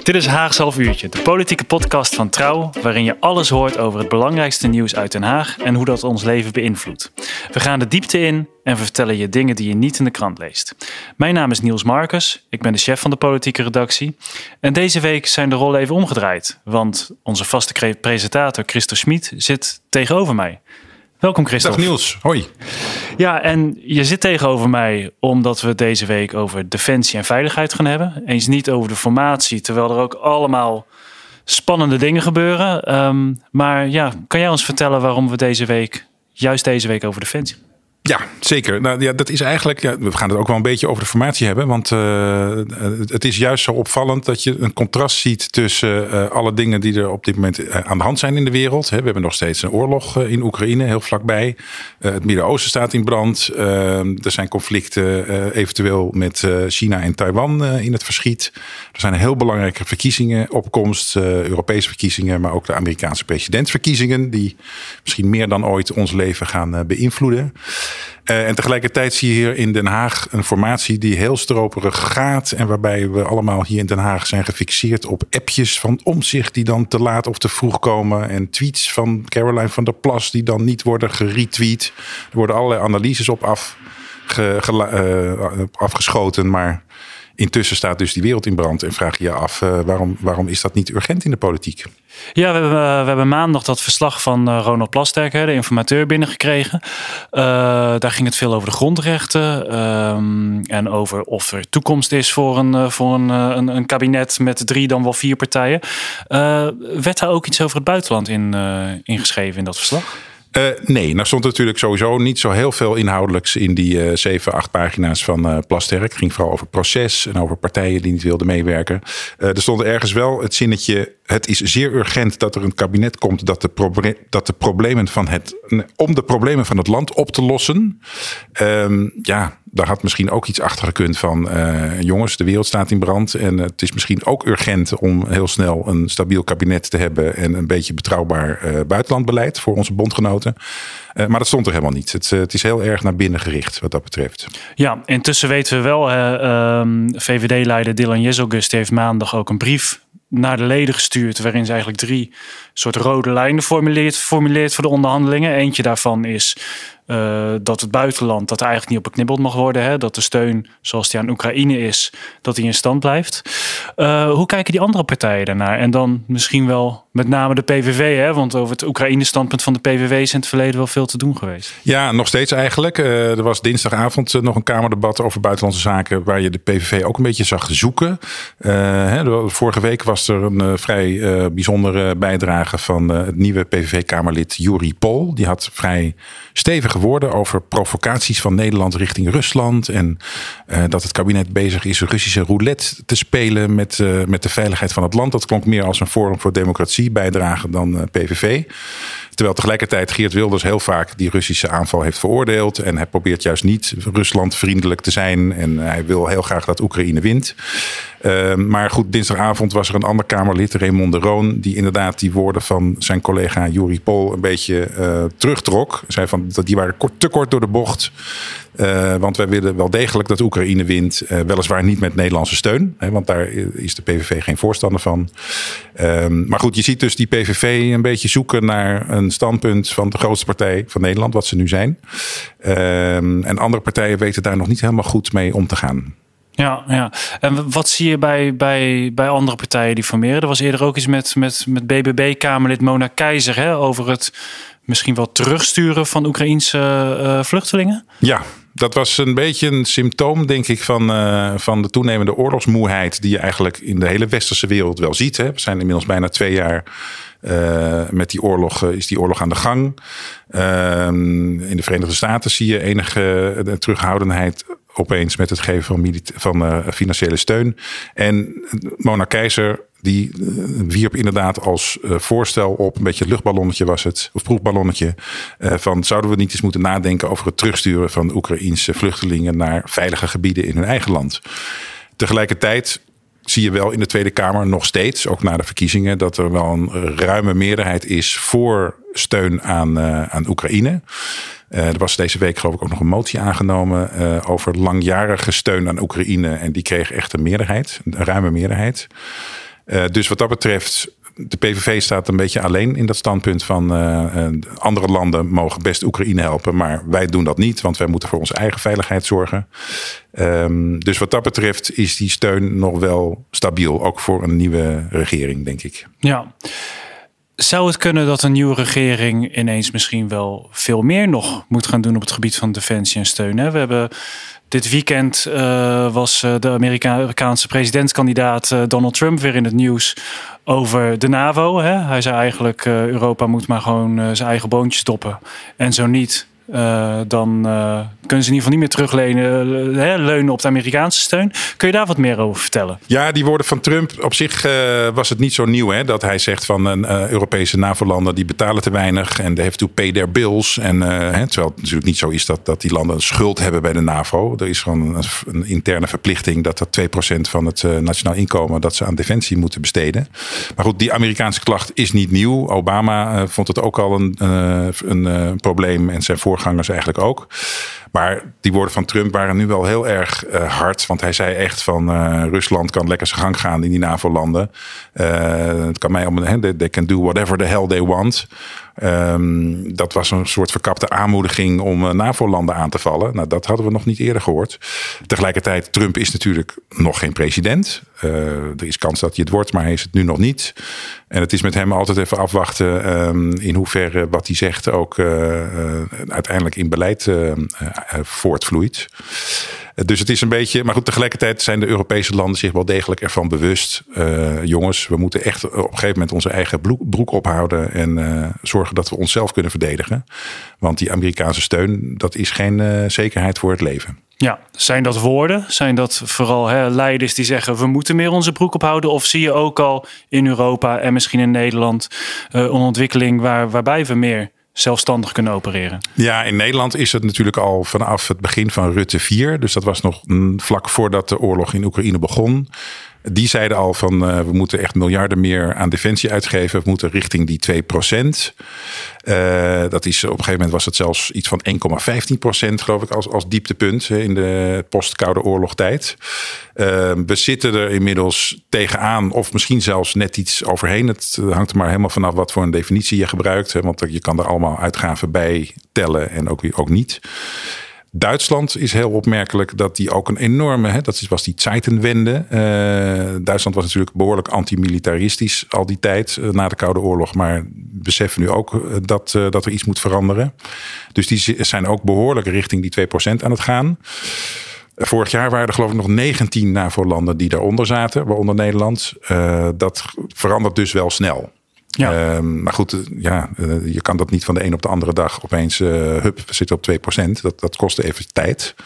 Dit is Haags Half Uurtje, de politieke podcast van Trouw, waarin je alles hoort over het belangrijkste nieuws uit Den Haag en hoe dat ons leven beïnvloedt. We gaan de diepte in en we vertellen je dingen die je niet in de krant leest. Mijn naam is Niels Marcus, ik ben de chef van de politieke redactie. En deze week zijn de rollen even omgedraaid, want onze vaste presentator Christophe Schmid zit tegenover mij. Welkom Christophe. Dag Niels, hoi. Ja, en je zit tegenover mij omdat we deze week over defensie en veiligheid gaan hebben. Eens niet over de formatie, terwijl er ook allemaal spannende dingen gebeuren. Maar ja, kan jij ons vertellen waarom we juist deze week over defensie? Ja, zeker. Nou, ja, dat is eigenlijk. Ja, we gaan het ook wel een beetje over de formatie hebben. Want het is juist zo opvallend dat je een contrast ziet tussen alle dingen die er op dit moment aan de hand zijn in de wereld. We hebben nog steeds een oorlog in Oekraïne, heel vlakbij. Het Midden-Oosten staat in brand. Er zijn conflicten eventueel met China en Taiwan in het verschiet. Er zijn heel belangrijke verkiezingen op komst. Europese verkiezingen, maar ook de Amerikaanse presidentsverkiezingen. Die misschien meer dan ooit ons leven gaan beïnvloeden. En tegelijkertijd zie je hier in Den Haag een formatie die heel stroperig gaat. En waarbij we allemaal hier in Den Haag zijn gefixeerd op appjes van Omtzigt die dan te laat of te vroeg komen. En tweets van Caroline van der Plas die dan niet worden geretweet. Er worden allerlei analyses op afgeschoten, maar intussen staat dus die wereld in brand en vraag je je af waarom is dat niet urgent in de politiek? Ja, we hebben maandag dat verslag van Ronald Plasterk, de informateur, binnengekregen. Daar ging het veel over de grondrechten en over of er toekomst is voor een kabinet met 3 dan wel 4 partijen. Werd daar ook iets over het buitenland ingeschreven in dat verslag? Nee, nou stond natuurlijk sowieso niet zo heel veel inhoudelijks in die 7, 8 pagina's van Plasterk. Het ging vooral over proces en over partijen die niet wilden meewerken. Er stond ergens wel het zinnetje: het is zeer urgent dat er een kabinet komt om de problemen van het land op te lossen. Daar had misschien ook iets achter gekund van jongens, de wereld staat in brand. En het is misschien ook urgent om heel snel een stabiel kabinet te hebben en een beetje betrouwbaar buitenlandbeleid voor onze bondgenoten. Maar dat stond er helemaal niet. Het is heel erg naar binnen gericht wat dat betreft. Ja, intussen weten we wel, VVD-leider Dylan Jezelgus heeft maandag ook een brief naar de leden gestuurd, waarin ze eigenlijk 3 soort rode lijnen formuleert voor de onderhandelingen. Eentje daarvan is dat het buitenland, dat er eigenlijk niet op geknibbeld mag worden. Hè? Dat de steun, zoals die aan Oekraïne is, dat die in stand blijft. Hoe kijken die andere partijen daarnaar? En dan misschien wel met name de PVV, hè? Want over het Oekraïne-standpunt van de PVV is in het verleden wel veel te doen geweest. Ja, nog steeds eigenlijk. Er was dinsdagavond nog een Kamerdebat over buitenlandse zaken, waar je de PVV ook een beetje zag zoeken. Vorige week was er een vrij bijzondere bijdrage van het nieuwe PVV-Kamerlid Juri Pol. Die had vrij stevige woorden over provocaties van Nederland richting Rusland. En dat het kabinet bezig is Russische roulette te spelen met de veiligheid van het land. Dat klonk meer als een Forum voor Democratie bijdrage dan PVV. Terwijl tegelijkertijd Geert Wilders heel vaak die Russische aanval heeft veroordeeld. En hij probeert juist niet Rusland vriendelijk te zijn. En hij wil heel graag dat Oekraïne wint. Maar goed, dinsdagavond was er een ander Kamerlid, Raymond de Roon, die inderdaad die woorden van zijn collega Juri Pol een beetje terugtrok. Zei van dat die waren te kort door de bocht. Want wij willen wel degelijk dat Oekraïne wint. Weliswaar niet met Nederlandse steun. Want daar is de PVV geen voorstander van. Maar goed, je ziet dus die PVV een beetje zoeken naar een standpunt van de grootste partij van Nederland, wat ze nu zijn. En andere partijen weten daar nog niet helemaal goed mee om te gaan. Ja. En wat zie je bij andere partijen die formeren? Er was eerder ook iets met BBB-Kamerlid Mona Keizer, hè, over het misschien wel terugsturen van Oekraïense vluchtelingen. Ja. Dat was een beetje een symptoom, denk ik, van de toenemende oorlogsmoeheid die je eigenlijk in de hele westerse wereld wel ziet. Hè. We zijn inmiddels bijna 2 jaar met die oorlog, is die oorlog aan de gang. In de Verenigde Staten zie je enige terughoudendheid opeens met het geven van financiële steun. En Mona Keizer, die wierp inderdaad als voorstel op, een beetje het luchtballonnetje was het, of proefballonnetje, van zouden we niet eens moeten nadenken over het terugsturen van Oekraïense vluchtelingen naar veilige gebieden in hun eigen land. Tegelijkertijd zie je wel in de Tweede Kamer nog steeds, ook na de verkiezingen, dat er wel een ruime meerderheid is voor steun aan Oekraïne. Er was deze week geloof ik ook nog een motie aangenomen over langjarige steun aan Oekraïne. En die kreeg echt een meerderheid, een ruime meerderheid. Dus wat dat betreft, de PVV staat een beetje alleen in dat standpunt van andere landen mogen best Oekraïne helpen, maar wij doen dat niet, want wij moeten voor onze eigen veiligheid zorgen. Dus wat dat betreft is die steun nog wel stabiel, ook voor een nieuwe regering, denk ik. Ja. Zou het kunnen dat een nieuwe regering ineens misschien wel veel meer nog moet gaan doen op het gebied van defensie en steun? Hè? We hebben dit weekend was de Amerikaanse presidentskandidaat Donald Trump weer in het nieuws over de NAVO. Hè? Hij zei eigenlijk Europa moet maar gewoon zijn eigen boontjes stoppen. En zo niet, dan kunnen ze in ieder geval niet meer terugleunen op de Amerikaanse steun. Kun je daar wat meer over vertellen? Ja, die woorden van Trump, op zich was het niet zo nieuw. Hè, dat hij zegt van Europese NAVO-landen die betalen te weinig en they have to pay their bills. En, terwijl het natuurlijk niet zo is dat die landen schuld hebben bij de NAVO. Er is gewoon een interne verplichting dat 2% van het nationaal inkomen dat ze aan defensie moeten besteden. Maar goed, die Amerikaanse klacht is niet nieuw. Obama vond het ook al een probleem en zijn voorgangers eigenlijk ook. Maar die woorden van Trump waren nu wel heel erg hard. Want hij zei echt van Rusland kan lekker zijn gang gaan in die NAVO-landen. Het kan mij they can do whatever the hell they want. Dat was een soort verkapte aanmoediging om NAVO-landen aan te vallen. Nou, dat hadden we nog niet eerder gehoord. Tegelijkertijd, Trump is natuurlijk nog geen president. Er is kans dat hij het wordt, maar hij is het nu nog niet. En het is met hem altijd even afwachten in hoeverre wat hij zegt ook uiteindelijk in beleid voortvloeit. Dus het is een beetje, maar goed, tegelijkertijd zijn de Europese landen zich wel degelijk ervan bewust. Jongens, we moeten echt op een gegeven moment onze eigen broek ophouden en zorgen dat we onszelf kunnen verdedigen. Want die Amerikaanse steun, dat is geen zekerheid voor het leven. Ja, zijn dat woorden? Zijn dat vooral leiders die zeggen we moeten meer onze broek ophouden? Of zie je ook al in Europa en misschien in Nederland een ontwikkeling waarbij we meer zelfstandig kunnen opereren? Ja, in Nederland is het natuurlijk al vanaf het begin van Rutte 4. Dus dat was nog vlak voordat de oorlog in Oekraïne begon. Die zeiden al van we moeten echt miljarden meer aan defensie uitgeven. We moeten richting die 2%. Dat is op een gegeven moment was het zelfs iets van 1,15% geloof ik als dieptepunt in de post-Koude Oorlogtijd. We zitten er inmiddels tegenaan of misschien zelfs net iets overheen. Het hangt er maar helemaal vanaf wat voor een definitie je gebruikt. Want je kan er allemaal uitgaven bij tellen en ook niet. Duitsland is heel opmerkelijk dat die ook een enorme, was die Zeitenwende. Duitsland was natuurlijk behoorlijk antimilitaristisch al die tijd na de Koude Oorlog. Maar beseffen nu ook dat er iets moet veranderen. Dus die zijn ook behoorlijk richting die 2% aan het gaan. Vorig jaar waren er geloof ik nog 19 NAVO-landen die daaronder zaten, waaronder Nederland. Dat verandert dus wel snel. Ja. Maar goed, je kan dat niet van de een op de andere dag opeens, we zitten op 2%. Dat kost even tijd.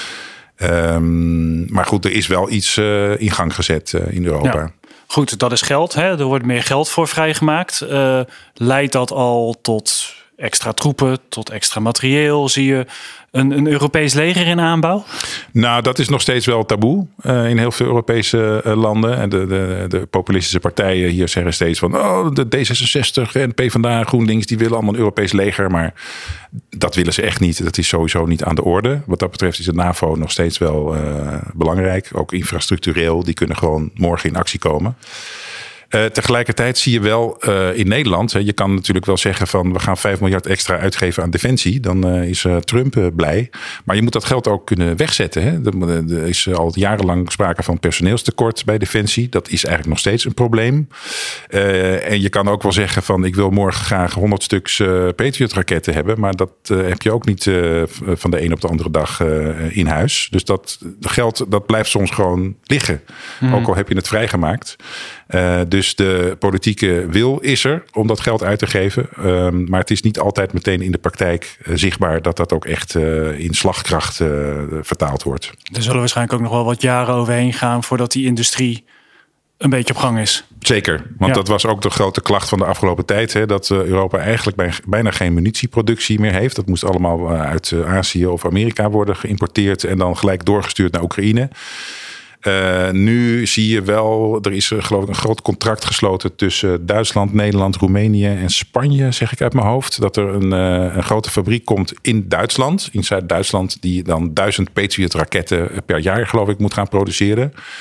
Maar goed, er is wel iets in gang gezet in Europa. Ja. Goed, dat is geld. Hè? Er wordt meer geld voor vrijgemaakt. Leidt dat al tot extra troepen, tot extra materieel? Zie je een Europees leger in aanbouw? Nou, dat is nog steeds wel taboe in heel veel Europese landen. En de populistische partijen hier zeggen steeds van de D66 en PvdA, GroenLinks, die willen allemaal een Europees leger. Maar dat willen ze echt niet. Dat is sowieso niet aan de orde. Wat dat betreft is de NAVO nog steeds wel belangrijk. Ook infrastructureel. Die kunnen gewoon morgen in actie komen. Tegelijkertijd zie je wel in Nederland, je kan natuurlijk wel zeggen van we gaan 5 miljard extra uitgeven aan defensie. Dan is Trump blij. Maar je moet dat geld ook kunnen wegzetten. Hè? Er is al jarenlang sprake van personeelstekort bij defensie. Dat is eigenlijk nog steeds een probleem. En je kan ook wel zeggen van ik wil morgen graag 100 stuks Patriot raketten hebben. Maar dat heb je ook niet van de een op de andere dag in huis. Dus dat geld dat blijft soms gewoon liggen. Ook al heb je het vrijgemaakt. Dus de politieke wil is er om dat geld uit te geven. Maar het is niet altijd meteen in de praktijk zichtbaar dat dat ook echt in slagkracht vertaald wordt. Er zullen waarschijnlijk ook nog wel wat jaren overheen gaan voordat die industrie een beetje op gang is. Zeker, want dat was ook de grote klacht van de afgelopen tijd. Hè, dat Europa eigenlijk bijna geen munitieproductie meer heeft. Dat moest allemaal uit Azië of Amerika worden geïmporteerd en dan gelijk doorgestuurd naar Oekraïne. Nu zie je wel, er is geloof ik een groot contract gesloten tussen Duitsland, Nederland, Roemenië en Spanje, zeg ik uit mijn hoofd. Dat er een grote fabriek komt in Duitsland, in Zuid-Duitsland, die dan 1000 Patriot raketten per jaar geloof ik moet gaan produceren.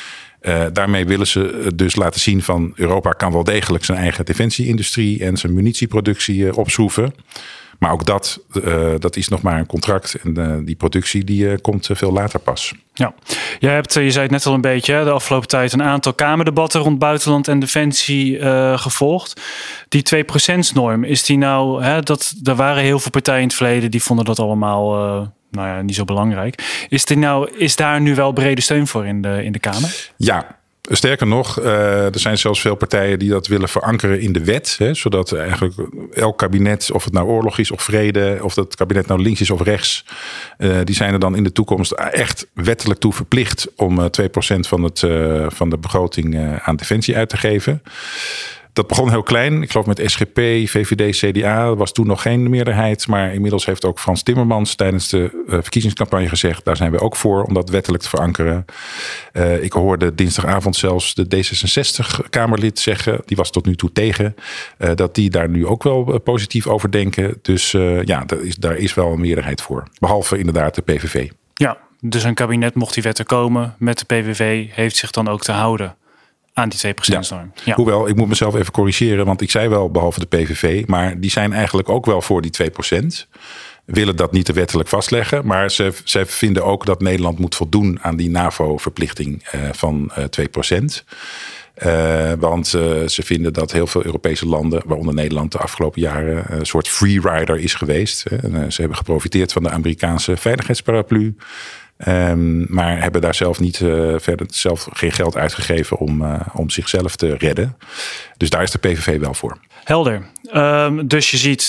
Daarmee willen ze dus laten zien van Europa kan wel degelijk zijn eigen defensie-industrie en zijn munitieproductie opschroeven. Maar ook dat is nog maar een contract. En die productie die komt veel later pas. Ja, je zei het net al een beetje, de afgelopen tijd een aantal Kamerdebatten rond buitenland en defensie gevolgd. Die 2%-norm, is die nou, er waren heel veel partijen in het verleden die vonden dat allemaal niet zo belangrijk. Is daar nu wel brede steun voor in de Kamer? Ja. Sterker nog, er zijn zelfs veel partijen die dat willen verankeren in de wet. Zodat eigenlijk elk kabinet, of het nou oorlog is of vrede, of dat kabinet nou links is of rechts, die zijn er dan in de toekomst echt wettelijk toe verplicht om 2% van de begroting aan defensie uit te geven. Dat begon heel klein. Ik geloof met SGP, VVD, CDA. Er was toen nog geen meerderheid. Maar inmiddels heeft ook Frans Timmermans tijdens de verkiezingscampagne gezegd, daar zijn we ook voor om dat wettelijk te verankeren. Ik hoorde dinsdagavond zelfs de D66-Kamerlid zeggen, die was tot nu toe tegen, dat die daar nu ook wel positief over denken. Dus daar is wel een meerderheid voor. Behalve inderdaad de PVV. Ja, dus een kabinet, mocht die wet er komen met de PVV, heeft zich dan ook te houden aan die 2%-norm. Ja. Hoewel, ik moet mezelf even corrigeren, want ik zei wel behalve de PVV, maar die zijn eigenlijk ook wel voor die 2%. Willen dat niet te wettelijk vastleggen, maar ze vinden ook dat Nederland moet voldoen aan die NAVO-verplichting van 2%. Want ze vinden dat heel veel Europese landen, waaronder Nederland, de afgelopen jaren een soort freerider is geweest. Ze hebben geprofiteerd van de Amerikaanse veiligheidsparaplu. Maar hebben daar zelf zelf geen geld uitgegeven om zichzelf te redden. Dus daar is de PVV wel voor. Helder. Dus je ziet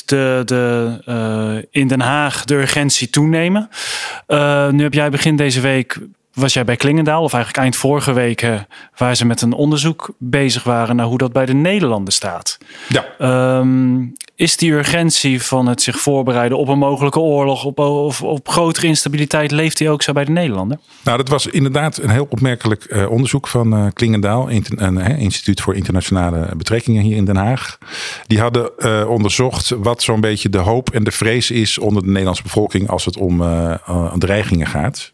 in Den Haag de urgentie toenemen. Nu heb jij begin deze week, was jij bij Klingendaal, of eigenlijk eind vorige week, waar ze met een onderzoek bezig waren naar hoe dat bij de Nederlanden staat. Ja. Is die urgentie van het zich voorbereiden op een mogelijke oorlog, op grotere instabiliteit, leeft die ook zo bij de Nederlanden? Nou, dat was inderdaad een heel opmerkelijk onderzoek van Klingendaal, een instituut voor internationale betrekkingen hier in Den Haag. Die hadden onderzocht wat zo'n beetje de hoop en de vrees is onder de Nederlandse bevolking als het om dreigingen gaat.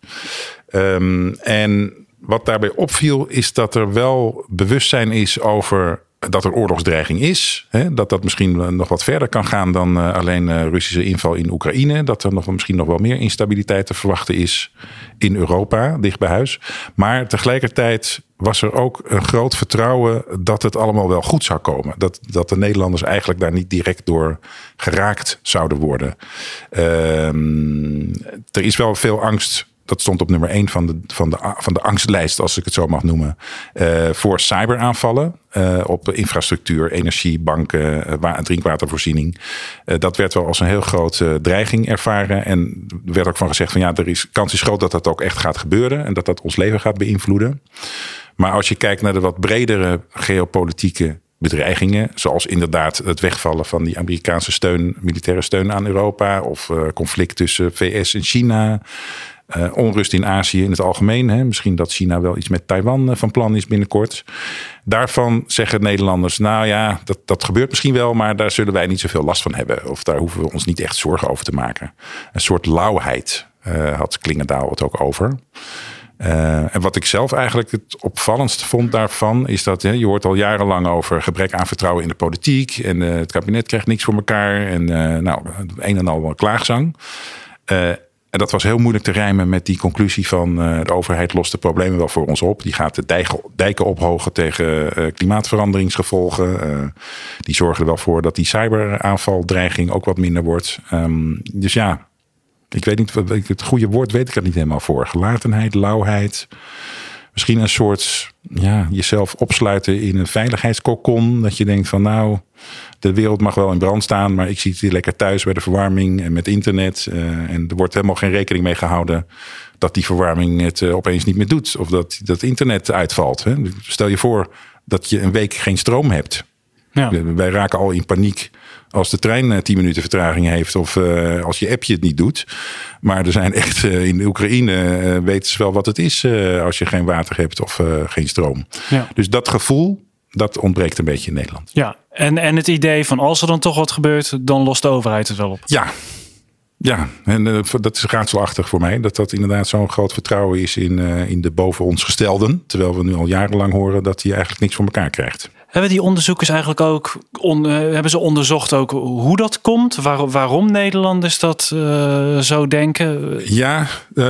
En wat daarbij opviel is dat er wel bewustzijn is over dat er oorlogsdreiging is. Dat misschien nog wat verder kan gaan dan alleen Russische inval in Oekraïne. Dat er misschien nog wel meer instabiliteit te verwachten is in Europa, dicht bij huis. Maar tegelijkertijd was er ook een groot vertrouwen dat het allemaal wel goed zou komen. Dat de Nederlanders eigenlijk daar niet direct door geraakt zouden worden. Er is wel veel angst. Dat stond op nummer 1 van de angstlijst, als ik het zo mag noemen, voor cyberaanvallen op infrastructuur, energie, banken, drinkwatervoorziening. Dat werd wel als een heel grote dreiging ervaren. En er werd ook van gezegd van kans is groot dat dat ook echt gaat gebeuren en dat dat ons leven gaat beïnvloeden. Maar als je kijkt naar de wat bredere geopolitieke bedreigingen, zoals inderdaad het wegvallen van die Amerikaanse militaire steun aan Europa, of conflict tussen VS en China, onrust in Azië in het algemeen. Misschien dat China wel iets met Taiwan van plan is binnenkort. Daarvan zeggen Nederlanders, dat gebeurt misschien wel, maar daar zullen wij niet zoveel last van hebben. Of daar hoeven we ons niet echt zorgen over te maken. Een soort lauwheid had Klingendaal het ook over. En wat ik zelf eigenlijk het opvallendst vond daarvan is dat je hoort al jarenlang over gebrek aan vertrouwen in de politiek. En het kabinet krijgt niks voor elkaar. En een en al klaagzang. En dat was heel moeilijk te rijmen met die conclusie van de overheid lost de problemen wel voor ons op. Die gaat de dijken ophogen tegen klimaatveranderingsgevolgen. Die zorgen er wel voor dat die cyberaanvaldreiging ook wat minder wordt. Dus ja, ik weet niet, het goede woord weet ik er niet helemaal voor. Gelatenheid, lauwheid. Misschien een soort jezelf opsluiten in een veiligheidskokon. Dat je denkt van de wereld mag wel in brand staan, maar ik zit hier lekker thuis bij de verwarming en met internet. En er wordt helemaal geen rekening mee gehouden dat die verwarming het opeens niet meer doet. Of dat internet uitvalt. Hè. Stel je voor dat je een week geen stroom hebt. Ja. Wij raken al in paniek als de trein 10 minuten vertraging heeft of als je appje het niet doet. Maar er zijn echt in Oekraïne weten ze wel wat het is als je geen water hebt of geen stroom. Ja. Dus dat gevoel, dat ontbreekt een beetje in Nederland. Ja, en het idee van als er dan toch wat gebeurt, dan lost de overheid het wel op. Ja. Ja, en dat is raadselachtig voor mij. Dat inderdaad zo'n groot vertrouwen is in de boven ons gestelden. Terwijl we nu al jarenlang horen dat hij eigenlijk niks voor elkaar krijgt. Hebben die onderzoekers eigenlijk ook hebben ze onderzocht ook hoe dat komt? Waarom Nederlanders dat zo denken? Ja,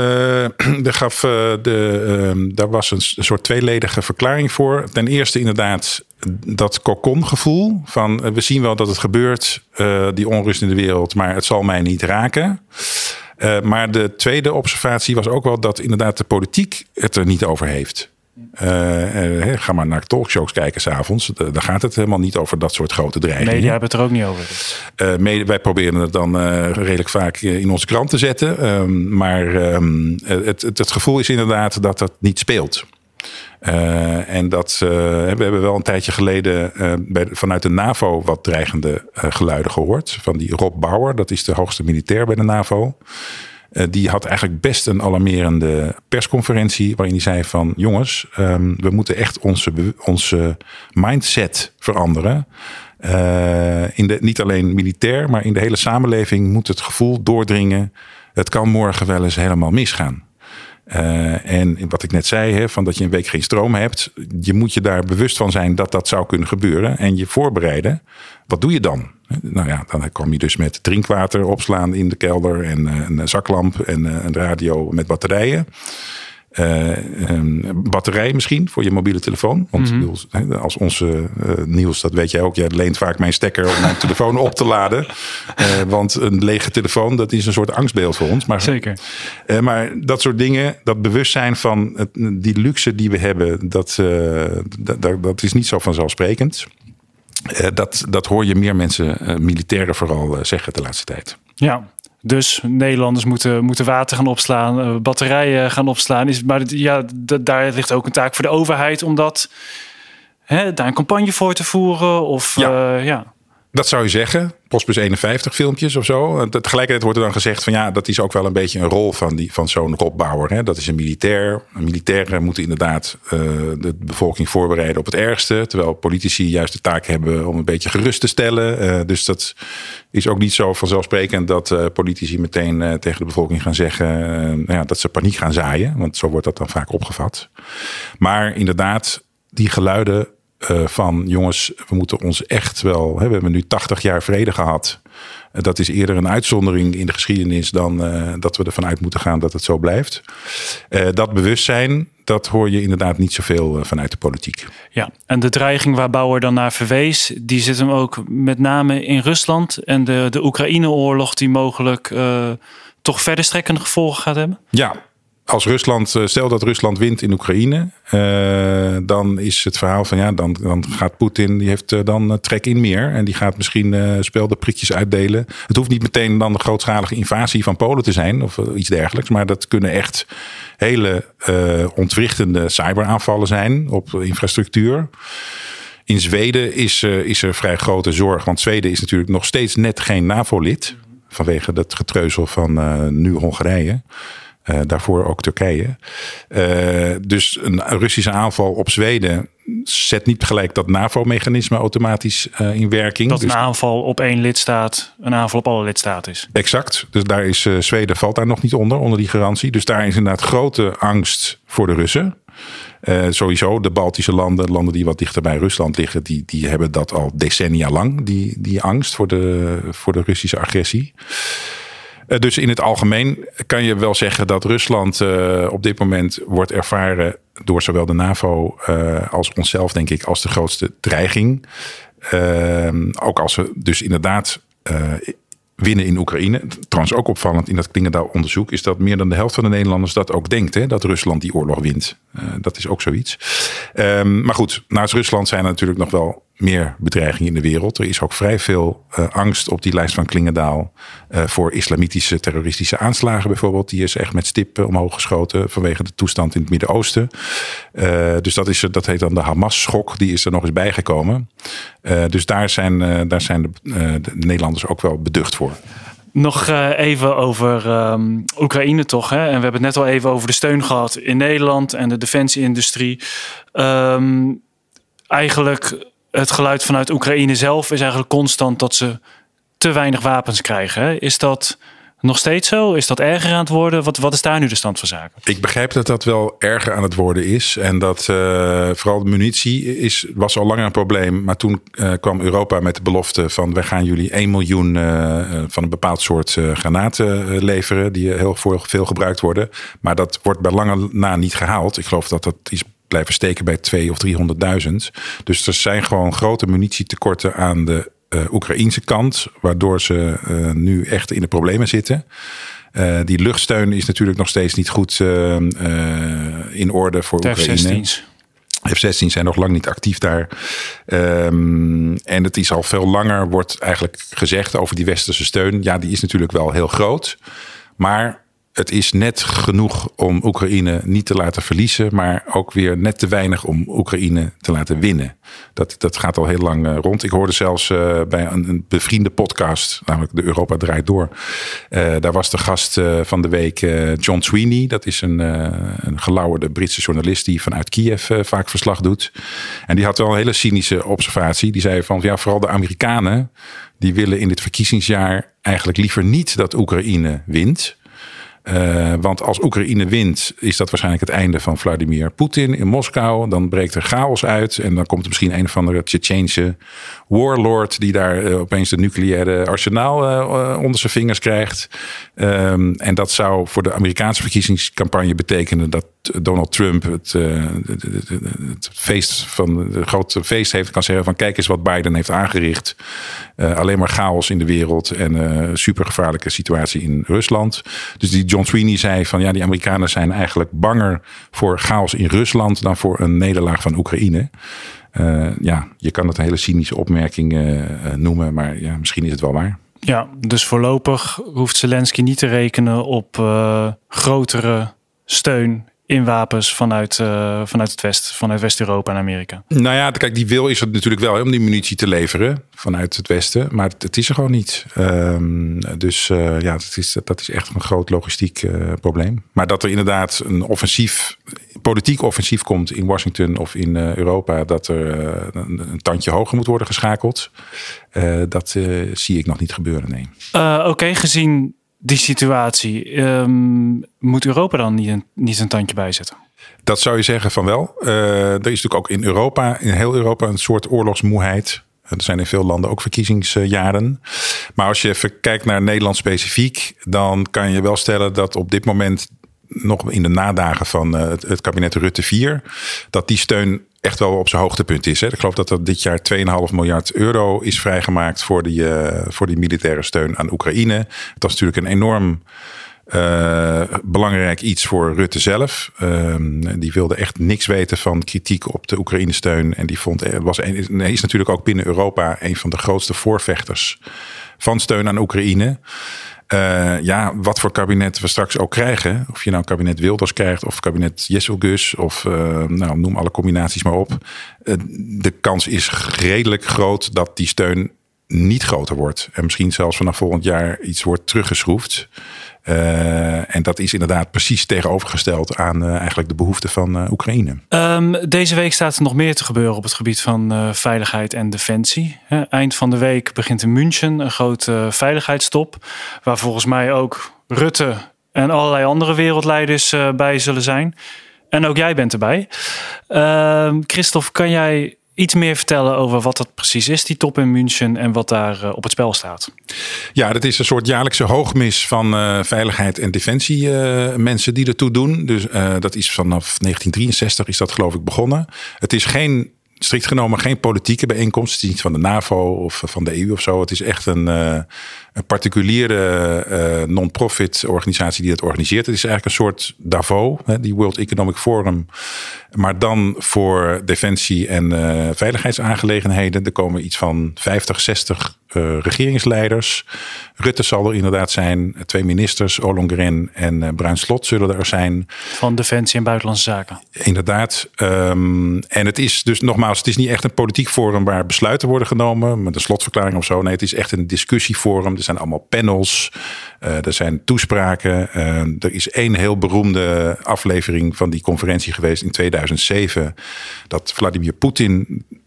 daar was een soort tweeledige verklaring voor. Ten eerste inderdaad dat kokongevoel van we zien wel dat het gebeurt, die onrust in de wereld, maar het zal mij niet raken. Maar de tweede observatie was ook wel dat inderdaad de politiek het er niet over heeft. Ga maar naar talkshows kijken 's avonds. Daar gaat het helemaal niet over dat soort grote dreigingen. Media hebben het er ook niet over. Wij proberen het dan redelijk vaak in onze krant te zetten. Maar het gevoel is inderdaad dat dat niet speelt. En dat we hebben wel een tijdje geleden vanuit de NAVO wat dreigende geluiden gehoord. Van die Rob Bauer, dat is de hoogste militair bij de NAVO. Die had eigenlijk best een alarmerende persconferentie waarin hij zei van jongens, we moeten echt onze mindset veranderen. Niet alleen militair, maar in de hele samenleving moet het gevoel doordringen. Het kan morgen wel eens helemaal misgaan. En wat ik net zei, van dat je een week geen stroom hebt. Je moet je daar bewust van zijn dat dat zou kunnen gebeuren. En je voorbereiden. Wat doe je dan? Nou ja, dan kom je dus met drinkwater opslaan in de kelder. En een zaklamp en een radio met batterijen. Batterij misschien voor je mobiele telefoon. Want als onze Niels, dat weet jij ook. Jij leent vaak mijn stekker om mijn telefoon op te laden. Want een lege telefoon, dat is een soort angstbeeld voor ons. Maar, zeker. Maar dat soort dingen, dat bewustzijn van die luxe die we hebben, dat is niet zo vanzelfsprekend. Dat hoor je meer mensen, militairen vooral, zeggen de laatste tijd. Ja. Dus Nederlanders moeten water gaan opslaan, batterijen gaan opslaan. Maar daar ligt ook een taak voor de overheid om daar een campagne voor te voeren. Of, Dat zou je zeggen. Postbus 51 filmpjes of zo. Tegelijkertijd wordt er dan gezegd van ja, dat is ook wel een beetje een rol van zo'n Rob Bauer. Dat is een militair. Militairen moeten inderdaad de bevolking voorbereiden op het ergste. Terwijl politici juist de taak hebben om een beetje gerust te stellen. Dus dat is ook niet zo vanzelfsprekend dat politici meteen tegen de bevolking gaan zeggen dat ze paniek gaan zaaien. Want zo wordt dat dan vaak opgevat. Maar inderdaad, die geluiden van jongens, we moeten ons echt wel. We hebben nu 80 jaar vrede gehad. Dat is eerder een uitzondering in de geschiedenis dan dat we ervan uit moeten gaan dat het zo blijft. Dat bewustzijn, dat hoor je inderdaad niet zoveel vanuit de politiek. Ja, en de dreiging waar Bauer dan naar verwees, die zit hem ook met name in Rusland en de Oekraïne-oorlog die mogelijk toch verder strekkende gevolgen gaat hebben? Ja. Als stel dat Rusland wint in Oekraïne, dan is het verhaal van dan gaat Poetin, die heeft dan trek in meer. En die gaat misschien speldenprikjes uitdelen. Het hoeft niet meteen dan de grootschalige invasie van Polen te zijn of iets dergelijks. Maar dat kunnen echt hele ontwrichtende cyberaanvallen zijn op infrastructuur. In Zweden is er vrij grote zorg, want Zweden is natuurlijk nog steeds net geen NAVO-lid. Vanwege dat getreuzel van nu Hongarije. Daarvoor ook Turkije. Dus een Russische aanval op Zweden zet niet gelijk dat NAVO-mechanisme automatisch in werking. Dat een aanval op één lidstaat een aanval op alle lidstaten is. Exact. Dus daar is Zweden valt daar nog niet onder die garantie. Dus daar is inderdaad grote angst voor de Russen. Sowieso de Baltische landen die wat dichter bij Rusland liggen, die hebben dat al decennia lang, die angst voor de Russische agressie. Dus in het algemeen kan je wel zeggen dat Rusland op dit moment wordt ervaren door zowel de NAVO als onszelf, denk ik, als de grootste dreiging. Ook als we dus inderdaad winnen in Oekraïne. Trouwens ook opvallend in dat Klingendaal-onderzoek is dat meer dan de helft van de Nederlanders dat ook denkt. Dat Rusland die oorlog wint. Dat is ook zoiets. Maar goed, naast Rusland zijn er natuurlijk nog wel meer bedreigingen in de wereld. Er is ook vrij veel angst op die lijst van Klingendaal voor islamitische terroristische aanslagen bijvoorbeeld. Die is echt met stip omhoog geschoten vanwege de toestand in het Midden-Oosten. Dus dat heet dan de Hamas-schok. Die is er nog eens bijgekomen. Dus daar zijn de Nederlanders ook wel beducht voor. Nog even over Oekraïne toch. Hè? En we hebben het net al even over de steun gehad in Nederland en de defensieindustrie. Eigenlijk het geluid vanuit Oekraïne zelf is eigenlijk constant dat ze te weinig wapens krijgen. Hè? Is dat nog steeds zo? Is dat erger aan het worden? Wat is daar nu de stand van zaken? Ik begrijp dat dat wel erger aan het worden is. En dat vooral de munitie was al langer een probleem. Maar toen kwam Europa met de belofte van... wij gaan jullie 1 miljoen van een bepaald soort granaten leveren... die heel veel gebruikt worden. Maar dat wordt bij lange na niet gehaald. Ik geloof dat is blijven steken bij 200.000 of 300.000. Dus er zijn gewoon grote munitietekorten aan de Oekraïense kant, waardoor ze nu echt in de problemen zitten. Die luchtsteun is natuurlijk nog steeds niet goed in orde voor Oekraïne. F-16 zijn nog lang niet actief daar. En het is al veel langer, wordt eigenlijk gezegd over die westerse steun. Ja, die is natuurlijk wel heel groot. Maar het is net genoeg om Oekraïne niet te laten verliezen, maar ook weer net te weinig om Oekraïne te laten winnen. Dat gaat al heel lang rond. Ik hoorde zelfs bij een bevriende podcast, namelijk de Europa Draait Door. Daar was de gast van de week John Sweeney. Dat is een gelauwerde Britse journalist die vanuit Kiev vaak verslag doet. En die had wel een hele cynische observatie. Die zei van, ja, vooral de Amerikanen, die willen in dit verkiezingsjaar eigenlijk liever niet dat Oekraïne wint. Want als Oekraïne wint, is dat waarschijnlijk het einde van Vladimir Poetin in Moskou. Dan breekt er chaos uit en dan komt er misschien een of andere Tsjetsjeense warlord die daar opeens de nucleaire arsenaal onder zijn vingers krijgt. En dat zou voor de Amerikaanse verkiezingscampagne betekenen dat Donald Trump het feest van het grote feest heeft, kan zeggen van kijk eens wat Biden heeft aangericht. Alleen maar chaos in de wereld en supergevaarlijke situatie in Rusland. Dus die John Sweeney zei van ja, die Amerikanen zijn eigenlijk banger voor chaos in Rusland dan voor een nederlaag van Oekraïne. Ja, je kan het een hele cynische opmerking noemen, maar ja, misschien is het wel waar. Ja, dus voorlopig hoeft Zelensky niet te rekenen op grotere steun in wapens vanuit het Westen, vanuit West-Europa en Amerika. Nou ja, kijk, die wil is het natuurlijk wel om die munitie te leveren vanuit het Westen, maar het is er gewoon niet. Dus ja, dat is echt een groot logistiek probleem. Maar dat er inderdaad een politiek offensief komt in Washington of in Europa, dat er een tandje hoger moet worden geschakeld, dat zie ik nog niet gebeuren, nee. Oké, gezien die situatie, moet Europa dan niet een tandje bijzetten? Dat zou je zeggen van wel. Er is natuurlijk ook in Europa, in heel Europa, een soort oorlogsmoeheid. Er zijn in veel landen ook verkiezingsjaren. Maar als je even kijkt naar Nederland specifiek, dan kan je wel stellen dat op dit moment, nog in de nadagen van het kabinet Rutte 4, dat die steun echt wel op zijn hoogtepunt is. Hè. Ik geloof dat er dit jaar 2,5 miljard euro is vrijgemaakt voor die militaire steun aan Oekraïne. Dat is natuurlijk een enorm belangrijk iets voor Rutte zelf. Die wilde echt niks weten van kritiek op de Oekraïne-steun. En die is natuurlijk ook binnen Europa een van de grootste voorvechters van steun aan Oekraïne. Ja, wat voor kabinet we straks ook krijgen. Of je nou kabinet Wilders krijgt of kabinet Jesselgus of noem alle combinaties maar op. De kans is redelijk groot dat die steun niet groter wordt. En misschien zelfs vanaf volgend jaar iets wordt teruggeschroefd. En dat is inderdaad precies tegenovergesteld aan eigenlijk de behoeften van Oekraïne. Deze week staat er nog meer te gebeuren op het gebied van veiligheid en defensie. Eind van de week begint in München een grote veiligheidstop, waar volgens mij ook Rutte en allerlei andere wereldleiders bij zullen zijn. En ook jij bent erbij. Christophe, kan jij iets meer vertellen over wat dat precies is, die top in München, en wat daar op het spel staat? Ja, dat is een soort jaarlijkse hoogmis van veiligheid en defensie mensen die ertoe doen. Dus dat is vanaf 1963 is dat geloof ik begonnen. Het is strikt genomen geen politieke bijeenkomst. Het is niet van de NAVO of van de EU of zo. Het is echt een particuliere non-profit organisatie die het organiseert. Het is eigenlijk een soort Davos, die World Economic Forum. Maar dan voor defensie en veiligheidsaangelegenheden. Er komen iets van 50, 60 regeringsleiders. Rutte zal er inderdaad zijn. 2 ministers, Ollongren en Bruin Slot zullen er zijn. Van Defensie en Buitenlandse Zaken. Inderdaad. En het is dus nogmaals, het is niet echt een politiek forum waar besluiten worden genomen met een slotverklaring of zo. Nee, het is echt een discussieforum. Er zijn allemaal panels. Er zijn toespraken. Er is 1 heel beroemde aflevering van die conferentie geweest in 2007. Dat Vladimir Poetin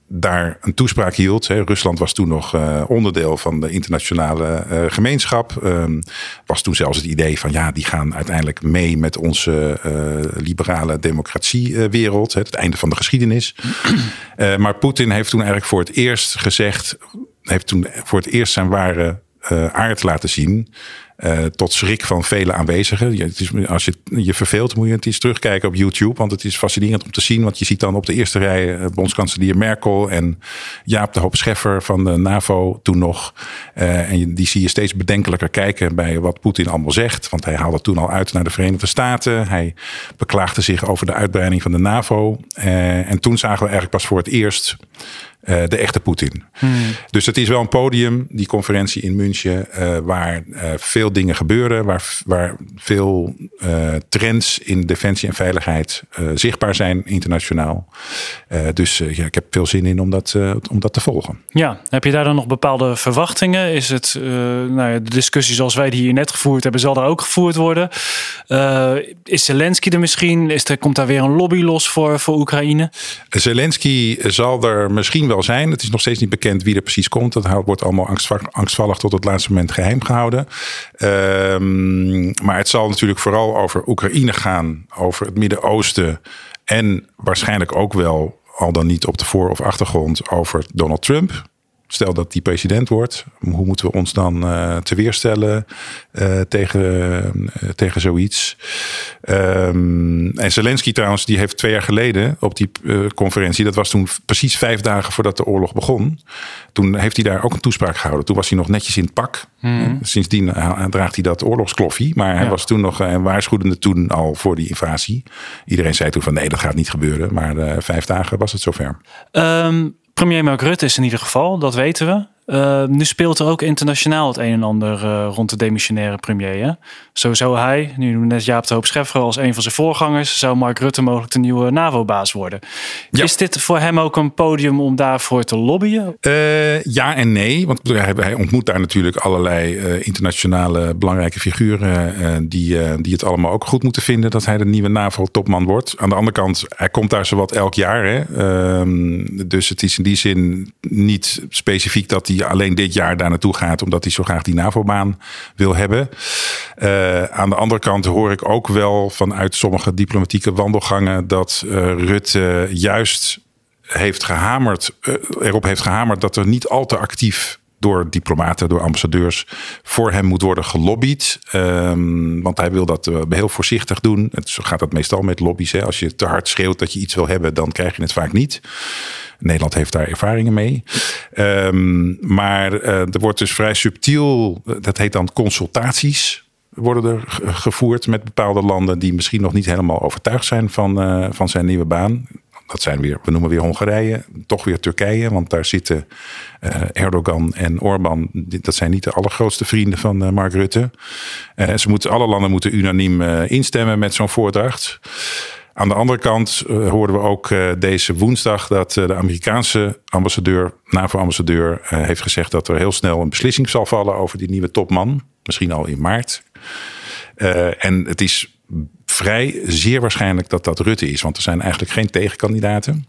daar een toespraak hield. Rusland was toen nog onderdeel van de internationale gemeenschap. Was toen zelfs het idee van die gaan uiteindelijk mee met onze liberale democratiewereld. Het einde van de geschiedenis. Maar Poetin heeft toen eigenlijk voor het eerst gezegd, heeft toen voor het eerst zijn ware aard laten zien. Tot schrik van vele aanwezigen. Als je je verveelt, moet je het eens terugkijken op YouTube. Want het is fascinerend om te zien. Want je ziet dan op de eerste rij bondskanselier Merkel en Jaap de Hoop Scheffer van de NAVO toen nog. En die zie je steeds bedenkelijker kijken bij wat Poetin allemaal zegt. Want hij haalde toen al uit naar de Verenigde Staten. Hij beklaagde zich over de uitbreiding van de NAVO. En toen zagen we eigenlijk pas voor het eerst de echte Poetin. Dus het is wel een podium, die conferentie in München, waar veel dingen gebeuren, waar veel trends in defensie en veiligheid zichtbaar zijn internationaal. Dus ik heb veel zin in om dat te volgen. Ja, heb je daar dan nog bepaalde verwachtingen? Is het de discussie zoals wij die hier net gevoerd hebben, zal daar ook gevoerd worden? Is Zelensky er misschien? Komt daar weer een lobby los voor Oekraïne? Zelensky zal er misschien wel zijn. Het is nog steeds niet bekend wie er precies komt. Dat wordt allemaal angstvallig tot het laatste moment geheim gehouden. Maar het zal natuurlijk vooral over Oekraïne gaan, over het Midden-Oosten en waarschijnlijk ook wel, al dan niet op de voor- of achtergrond, over Donald Trump. Stel dat die president wordt, hoe moeten we ons dan te weerstellen tegen zoiets? En Zelensky trouwens, die heeft 2 jaar geleden op die conferentie, dat was toen precies 5 dagen voordat de oorlog begon. Toen heeft hij daar ook een toespraak gehouden. Toen was hij nog netjes in het pak. Sindsdien draagt hij dat oorlogskloffie. Maar hij was toen nog waarschuwende toen al voor die invasie. Iedereen zei toen van nee, dat gaat niet gebeuren. Maar 5 dagen was het zover. Premier Mark Rutte is in ieder geval, dat weten we. Nu speelt er ook internationaal het een en ander rond de demissionaire premier. Hè? Zo zou hij, nu net Jaap de Hoop Scheffer als een van zijn voorgangers, zou Mark Rutte mogelijk de nieuwe NAVO-baas worden. Ja. Is dit voor hem ook een podium om daarvoor te lobbyen? Ja en nee, want hij ontmoet daar natuurlijk allerlei internationale belangrijke figuren die het allemaal ook goed moeten vinden dat hij de nieuwe NAVO-topman wordt. Aan de andere kant, hij komt daar zowat elk jaar. Hè? Dus het is in die zin niet specifiek dat hij alleen dit jaar daar naartoe gaat omdat hij zo graag die NAVO-baan wil hebben. Aan de andere kant hoor ik ook wel vanuit sommige diplomatieke wandelgangen dat Rutte juist erop heeft gehamerd dat er niet al te actief door diplomaten, door ambassadeurs voor hem moet worden gelobbyd. Want hij wil dat heel voorzichtig doen. Zo gaat dat meestal met lobby's. Hè. Als je te hard schreeuwt dat je iets wil hebben, dan krijg je het vaak niet. Nederland heeft daar ervaringen mee. Maar er wordt dus vrij subtiel, dat heet dan consultaties, worden er gevoerd met bepaalde landen die misschien nog niet helemaal overtuigd zijn van zijn nieuwe baan. Dat zijn we noemen weer Hongarije, toch weer Turkije. Want daar zitten Erdogan en Orbán. Dat zijn niet de allergrootste vrienden van Mark Rutte. Alle landen moeten unaniem instemmen met zo'n voordracht. Aan de andere kant hoorden we ook deze woensdag dat de Amerikaanse NAVO-ambassadeur heeft gezegd dat er heel snel een beslissing zal vallen over die nieuwe topman. Misschien al in maart. En het is zeer waarschijnlijk dat Rutte is. Want er zijn eigenlijk geen tegenkandidaten.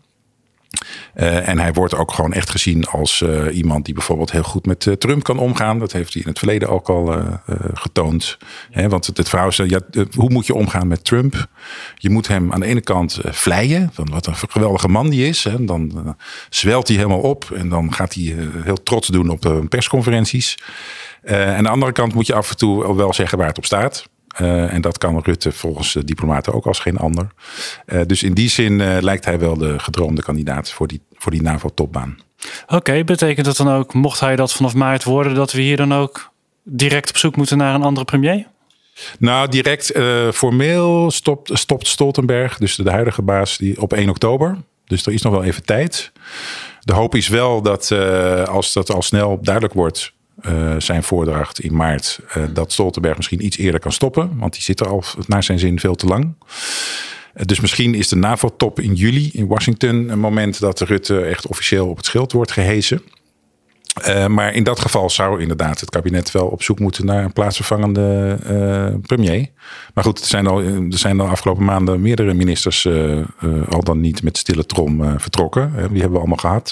En hij wordt ook gewoon echt gezien als iemand die bijvoorbeeld heel goed met Trump kan omgaan. Dat heeft hij in het verleden ook al getoond. Want het verhaal is, hoe moet je omgaan met Trump? Je moet hem aan de ene kant vleien. Van wat een geweldige man die is. Dan zwelt hij helemaal op. En dan gaat hij heel trots doen op persconferenties. En aan de andere kant moet je af en toe wel zeggen waar het op staat. En dat kan Rutte volgens de diplomaten ook als geen ander. Dus in die zin lijkt hij wel de gedroomde kandidaat voor die NAVO-topbaan. Oké, betekent dat dan ook, mocht hij dat vanaf maart worden, dat we hier dan ook direct op zoek moeten naar een andere premier? Nou, direct formeel stopt Stoltenberg, dus de huidige baas, die op 1 oktober. Dus er is nog wel even tijd. De hoop is wel dat als dat al snel duidelijk wordt, zijn voordracht in maart, dat Stoltenberg misschien iets eerder kan stoppen. Want die zit er al naar zijn zin veel te lang. Dus misschien is de NAVO-top in juli in Washington een moment dat Rutte echt officieel op het schild wordt gehesen. Maar in dat geval zou inderdaad het kabinet wel op zoek moeten naar een plaatsvervangende premier. Maar goed, er zijn al afgelopen maanden meerdere ministers al dan niet met stille trom vertrokken. Die hebben we allemaal gehad.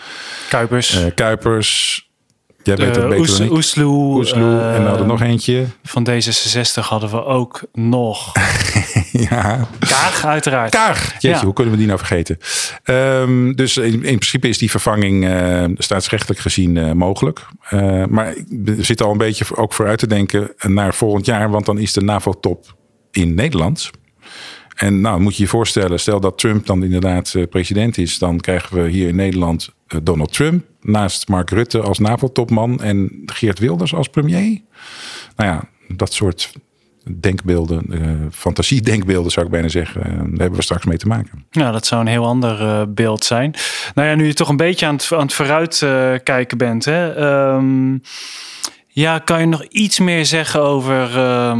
Kuipers. Jij weet het beter dan ik. Oesloe. En we hadden nog eentje. Van D66 hadden we ook nog. Ja. Kaag, uiteraard. Kaag. Jeetje, hoe kunnen we die nou vergeten? Dus in principe is die vervanging staatsrechtelijk gezien mogelijk. Maar we zitten al een beetje ook vooruit te denken naar volgend jaar. Want dan is de NAVO-top in Nederland. En nou moet je je voorstellen, stel dat Trump dan inderdaad president is. Dan krijgen we hier in Nederland Donald Trump naast Mark Rutte als NAVO-topman en Geert Wilders als premier. Nou ja, dat soort denkbeelden, fantasiedenkbeelden zou ik bijna zeggen, daar hebben we straks mee te maken. Ja, dat zou een heel ander beeld zijn. Nou ja, nu je toch een beetje aan het vooruit kijken bent, hè? Ja, kan je nog iets meer zeggen over...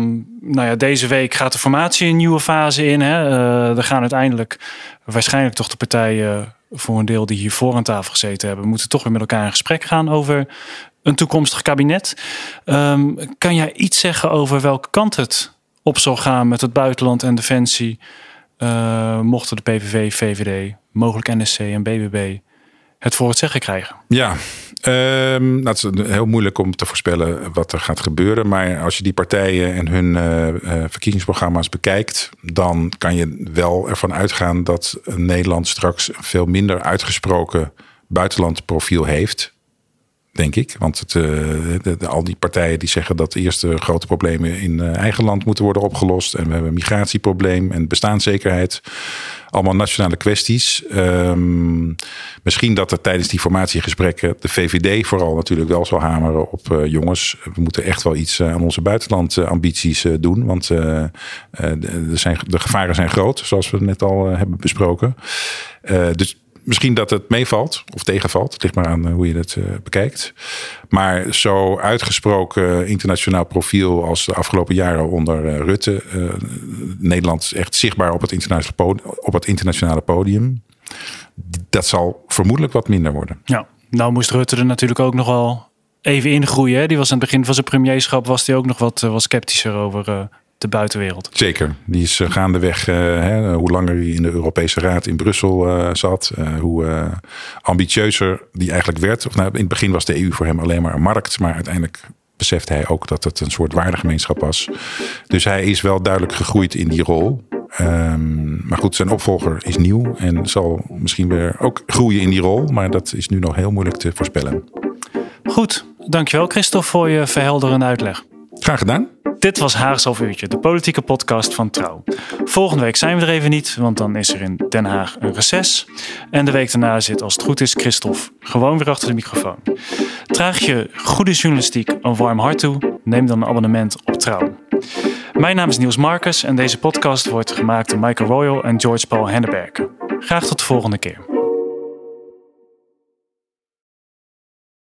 deze week gaat de formatie een nieuwe fase in. Hè? Er gaan uiteindelijk waarschijnlijk toch de partijen voor een deel die hier voor aan tafel gezeten hebben, moeten toch weer met elkaar in gesprek gaan over een toekomstig kabinet. Kan jij iets zeggen over welke kant het op zal gaan met het buitenland en defensie? Mochten de PVV, VVD, mogelijk NSC en BBB het voor het zeggen krijgen? Ja, het is heel moeilijk om te voorspellen wat er gaat gebeuren. Maar als je die partijen en hun verkiezingsprogramma's bekijkt, dan kan je wel ervan uitgaan dat Nederland straks een veel minder uitgesproken buitenlandprofiel heeft. Denk ik. Want al die partijen die zeggen dat eerst de grote problemen in eigen land moeten worden opgelost. En we hebben een migratieprobleem en bestaanszekerheid. Allemaal nationale kwesties. Misschien dat er tijdens die formatiegesprekken de VVD vooral natuurlijk wel zal hameren op jongens. We moeten echt wel iets aan onze buitenlandambities doen. Want de gevaren zijn groot, zoals we net al hebben besproken. Dus misschien dat het meevalt of tegenvalt. Het ligt maar aan hoe je het bekijkt. Maar zo uitgesproken internationaal profiel als de afgelopen jaren onder Rutte. Nederland is echt zichtbaar op het internationale podium. Dat zal vermoedelijk wat minder worden. Ja, nou moest Rutte er natuurlijk ook nog wel even ingroeien. Hè? Die was aan het begin van zijn premierschap was die ook nog wat sceptischer over de buitenwereld. Zeker. Die is gaandeweg, hoe langer hij in de Europese Raad in Brussel zat, hoe ambitieuzer die eigenlijk werd. In het begin was de EU voor hem alleen maar een markt, maar uiteindelijk besefte hij ook dat het een soort waardegemeenschap was. Dus hij is wel duidelijk gegroeid in die rol. Maar goed, zijn opvolger is nieuw en zal misschien weer ook groeien in die rol, maar dat is nu nog heel moeilijk te voorspellen. Goed, dankjewel Christophe voor je verhelderende uitleg. Graag gedaan. Dit was Haags Half Uurtje, de politieke podcast van Trouw. Volgende week zijn we er even niet, want dan is er in Den Haag een reces. En de week daarna zit, als het goed is, Christophe gewoon weer achter de microfoon. Draag je goede journalistiek een warm hart toe, neem dan een abonnement op Trouw. Mijn naam is Niels Marcus en deze podcast wordt gemaakt door Michael Royal en George Paul Henneberger. Graag tot de volgende keer.